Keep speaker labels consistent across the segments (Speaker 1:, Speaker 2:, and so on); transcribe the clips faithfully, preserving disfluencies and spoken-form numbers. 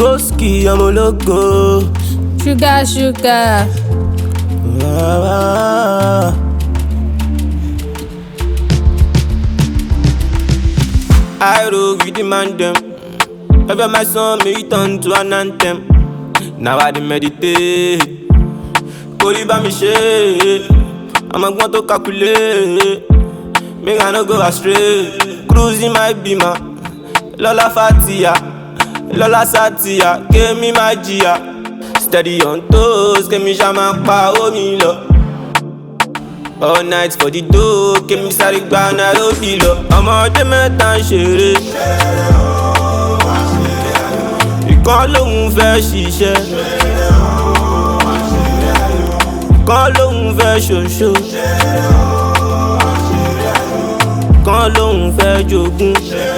Speaker 1: Boski, I'm a logo.
Speaker 2: Sugar, sugar.
Speaker 1: Ah, I roll with the man them. Every my song me turn to an anthem. Now I dey meditate. Kori ba mi ṣe. I'm a going to calculate. Make I no go astray. Cruising my beamer. Lola Fatia, Lola Satia, give me my Gia. Steady on toes, give me jama pa omi lo. All night for the dough, give me sari gba na lo bilo. Ọmọdé mẹ́ta ń ṣeré. Ìkan lòun fẹ́ ṣiṣẹ́. Ìkan lòun fẹ́ ṣoṣo. Ìkan lòun fẹ́ jogún.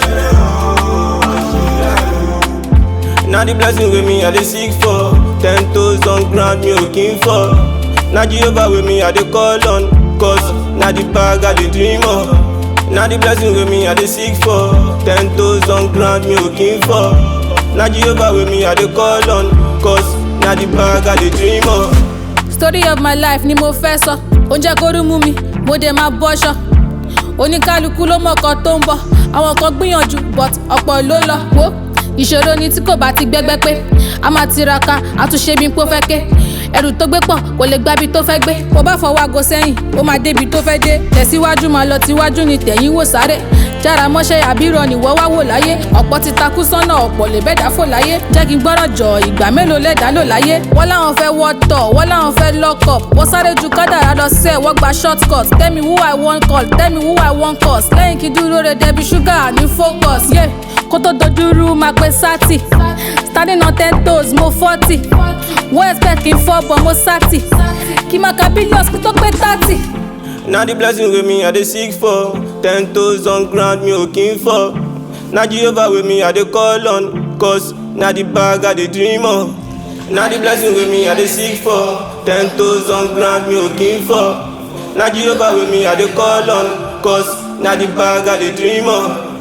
Speaker 1: Now the blessing with me I dey seek for. Ten toes on ground me looking for. Now Jehovah with me I dey call on. Cause now the bag I dey dream of. Now the blessing with me I dey seek for. Ten toes on ground me looking for. Now Jehovah with me I dey call on. Cause now the bag I dey dream of.
Speaker 2: Story of my life ni mo fẹ́ sọ. Oúnjẹ kórú mú mi, mo dẹ̀ máa bọ́ṣọ. Oníkálukú ló mọ̀ kan tó ń bọ̀. Àwọn kan gbìyànjú but ọ̀pọ̀ ló lọ. Wo ìṣòro ni tí kò bá ti gbẹ́gbẹ́ pé a máa tiraka àtúnṣe bí n pọ́ fẹ́ ké ẹrù tó gbé pọ̀ kò lè gbábi tó fẹ́ gbé bó bá fọwọ́ aago sẹ́yìn ó máa débi tó fẹ́ dé tẹ̀síwájú máa lọ tíwájú ni tẹ̀yìn wò sáré jára mọ́ṣẹ́ àbírọ̀ nìwọ́ wá wò láyé ọ̀pọ̀ ti takú sọ́nà ọ̀pọ̀ lè bẹ́ẹ̀dá fò láyé jẹ́ kí n gbọ́rọ̀ jọ ìgbà mélòó lẹ́dá lò láyé wọ́n láwọn fẹ́ wọ́tọ̀ wọ́n láwọn fẹ́ lock up wọ́n sáré ju kádàrá lọ sẹ́ẹ̀ wọ́n gba short cut tell me who I wan call tell me who I wan cause lẹ́yìn kí dúró rẹ̀ débi sugar ní focus yeah. Kó tó dojúrú máa pé sátì standing on ten toes mo forty wọ́n expect kí n fọ́ bọ̀ mo sátì kí máa ka billions kí tó pé thirty.
Speaker 1: Now the blessing with me I dey seek for. Ten toes on ground me looking for. Now Jehovah with me I dey call on. Cause now the bag I dey dream of. Now the blessing with me I dey seek for. Ten toes on ground me looking for. Now Jehovah with me I dey call on. Cause now the bag I dey dream of.